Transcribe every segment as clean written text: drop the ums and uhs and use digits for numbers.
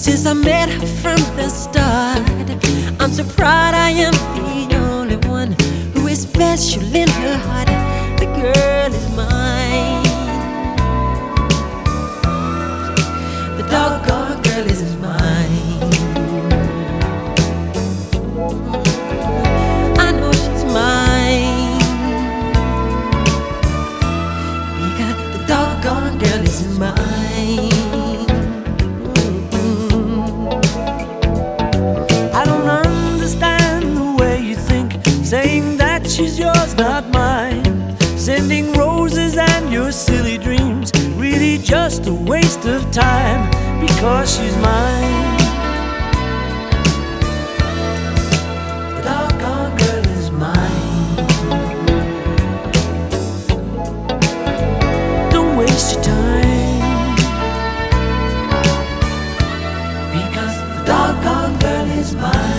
Since I met her from the start, I'm so proud I am the only one who is special in her heart. The girl is mine. The doggone girl is mine. I know she's mine, because the doggone girl is mine. Saying that she's yours, not mine. Sending roses and your silly dreams, really just a waste of time, because she's mine. The doggone girl is mine. Don't waste your time, because the doggone girl is mine.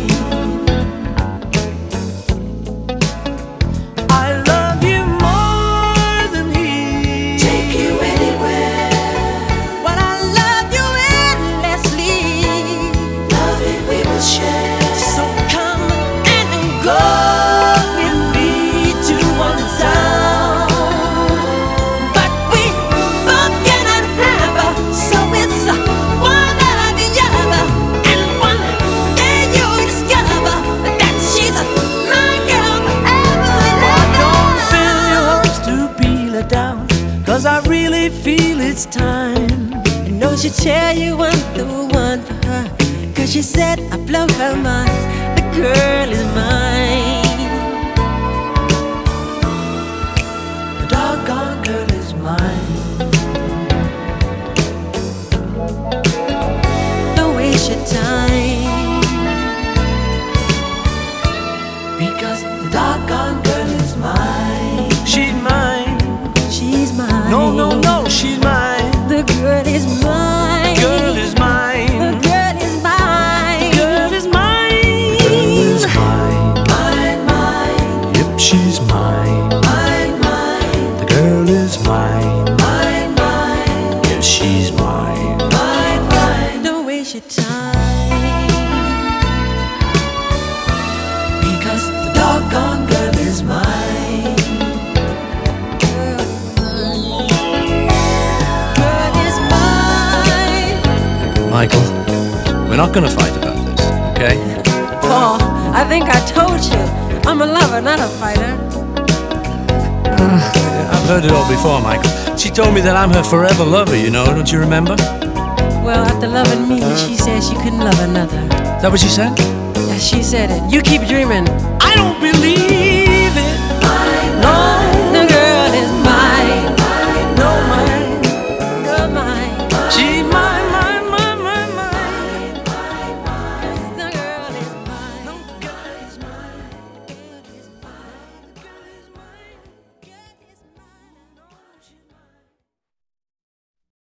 Cause I really feel it's time. I know she'll tell you I'm the one for her, cause she said I blow her mind. The girl is mine. The doggone girl is mine. Don't waste your time, because the doggone girl is mine. She's mine. She's mine. No, no, no, she's mine. The girl is mine. The girl is mine. The girl is mine. The girl is mine. The girl is mine. Mine, mine. Yep, she's mine. Mine, mine. The girl is mine. Mine, mine. Yes, she's mine. Mine, mine. Don't waste your time, because the doggone girl is mine. Michael, we're not gonna fight about this, okay? Paul, I think I told you, I'm a lover, not a fighter. I've heard it all before, Michael. She told me that I'm her forever lover, you know, don't you remember? Well, after loving me, she said she couldn't love another. Is that what she said? Yeah, she said it. You keep dreaming. I don't believe